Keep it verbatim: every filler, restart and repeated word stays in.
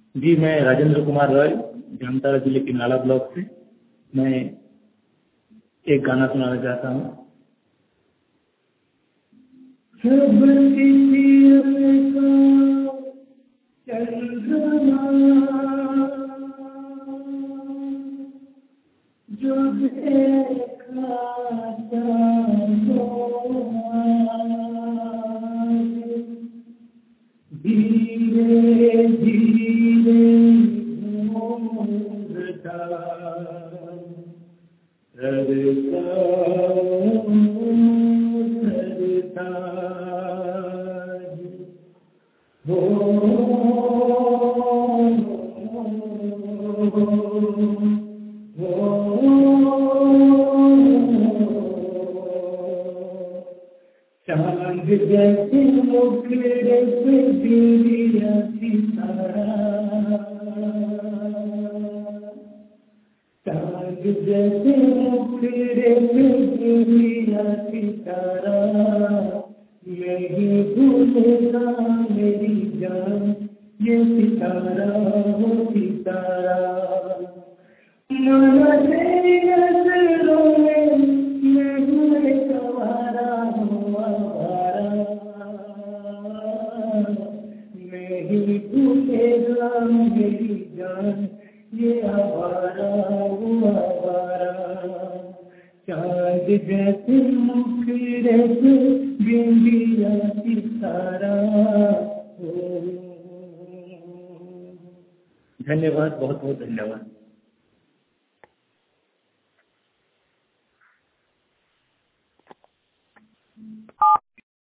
जी, मैं राजेंद्र कुमार रॉय, जामताड़ा जिले के नाला ब्लॉक से। मैं एक गाना सुनाना चाहता हूँ। सब किसी का चंद्रमा जो देखा धीरे धीरे घूमता ररता ररता हो चांद जैसे मुखड़े पे दिया सितारा, चांद जैसे मुखड़े पे दिया सितारा, नहीं भूलेगा मेरी जान ये सितारा वो सितारा। माना तेरी नजरों में मैं हूँ एक आवारा हूँ आवारा, नहीं भूलेगा मेरी जान ये आवारा वो आवारा। चांद जैसे मुखड़े पे बिंदिया सितारा। धन्यवाद, बहुत बहुत धन्यवाद।